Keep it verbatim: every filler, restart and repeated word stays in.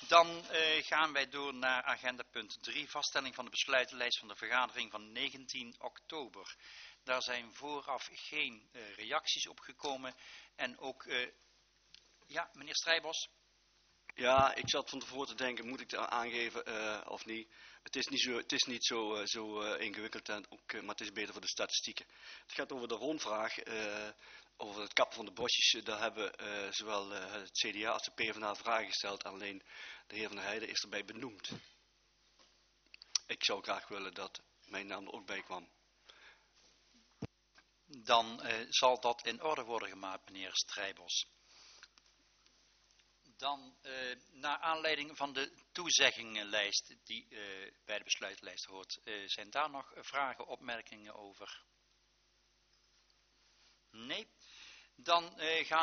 Dan uh, gaan wij door naar agenda punt drie, vaststelling van de besluitenlijst van de vergadering van negentien oktober. Daar zijn vooraf geen uh, reacties op gekomen en ook, uh, ja, meneer Strijbos. Ja, ik zat van tevoren te denken, moet ik het aangeven uh, of niet? Het is niet zo, het is niet zo, uh, zo uh, ingewikkeld, en ook, uh, maar het is beter voor de statistieken. Het gaat over de rondvraag, uh, over het kappen van de bosjes. Daar hebben uh, zowel uh, het C D A als de PvdA vragen gesteld, alleen de heer Van der Heijden is erbij benoemd. Ik zou graag willen dat mijn naam er ook bij kwam. Dan uh, zal dat in orde worden gemaakt, meneer Strijbos. Dan, uh, naar aanleiding van de toezeggingenlijst die uh, bij de besluitlijst hoort, uh, zijn daar nog vragen, opmerkingen over? Nee? Dan uh, gaan